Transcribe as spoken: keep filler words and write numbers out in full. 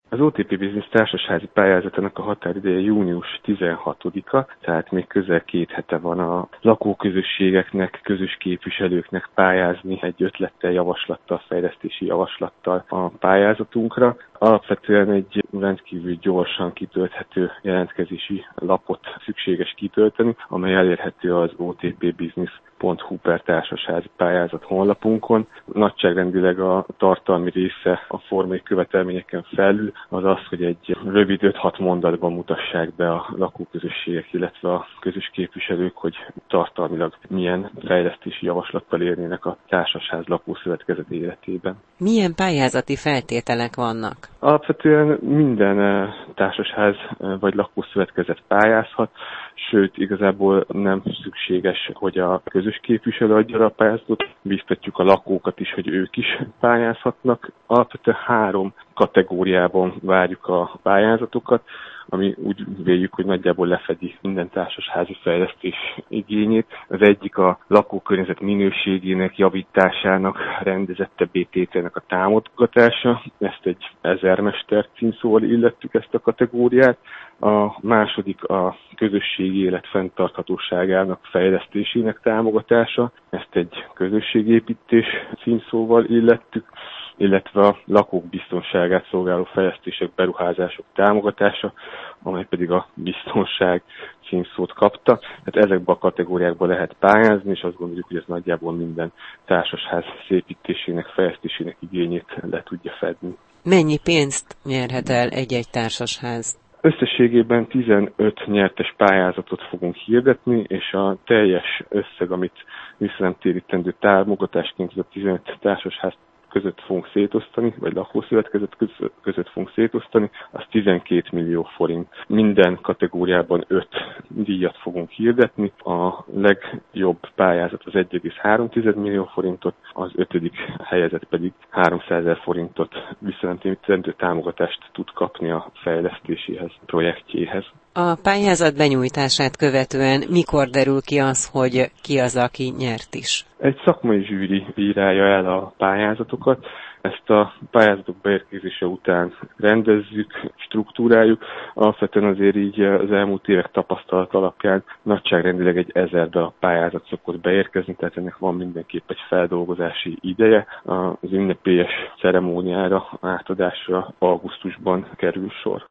Az o té pé Business társasházi pályázatának a határideje június tizenhatodika, tehát még közel két hete van a lakóközösségeknek, közös képviselőknek pályázni egy ötlettel, javaslattal, fejlesztési javaslattal a pályázatunkra. Alapvetően egy rendkívül gyorsan kitölthető jelentkezési lapot szükséges kitölteni, amely elérhető az o té pé business pont hu per társasházi pályázat honlapunkon. Nagyságrendileg a tartalmi része a formai követelményeken felül az az, hogy egy rövid öt-hat mondatban mutassák be a lakóközösségek, illetve a közös képviselők, hogy tartalmilag milyen fejlesztési javaslattal érnének a társasház lakószövetkezet életében. Milyen pályázati feltételek vannak? Alapvetően minden társasház vagy lakószövetkezet pályázhat, sőt, igazából nem szükséges, hogy a közös képviselő adja a pályázatot, biztatjuk a lakókat is, hogy ők is pályázhatnak. Alapvetően három kategóriában várjuk a pályázatokat, ami úgy véljük, hogy nagyjából lefedi minden társasházi fejlesztés igényét. Az egyik a lakókörnyezet minőségének, javításának, rendezettebbé tételének a támogatása. Ezt egy ezermester címszóval illettük ezt a kategóriát. A második a közösségi élet fenntarthatóságának fejlesztésének támogatása. Ezt egy közösségépítés címszóval illettük, illetve a lakók biztonságát szolgáló fejlesztések, beruházások támogatása, amely pedig a biztonság címszót kapta. Tehát ezekben a kategóriákban lehet pályázni, és azt gondoljuk, hogy ez nagyjából minden társasház szépítésének, fejlesztésének igényét le tudja fedni. Mennyi pénzt nyerhet el egy-egy társasház? Összességében tizenöt nyertes pályázatot fogunk hirdetni, és a teljes összeg, amit visszanemtérítendő támogatásként a tizenöt társasház között fogunk szétosztani, vagy lakószövetkezet között fogunk szétosztani, az tizenkét millió forint. Minden kategóriában öt díjat fogunk hirdetni. A legjobb pályázat az egy egész három millió forintot, az ötödik helyezett pedig háromszázezer forintot visszanemtérítendő támogatást tud kapni a fejlesztéséhez, projektjéhez. A pályázat benyújtását követően mikor derül ki az, hogy ki az, aki nyert is? Egy szakmai zsűri bírálja el a pályázatokat. Ezt a pályázatok beérkezése után rendezzük, struktúráljuk. Alapvetően azért így az elmúlt évek tapasztalat alapján nagyságrendileg egy ezer darab pályázat szokott beérkezni, tehát ennek van mindenképp egy feldolgozási ideje. Az ünnepélyes ceremóniára, átadásra augusztusban kerül sor.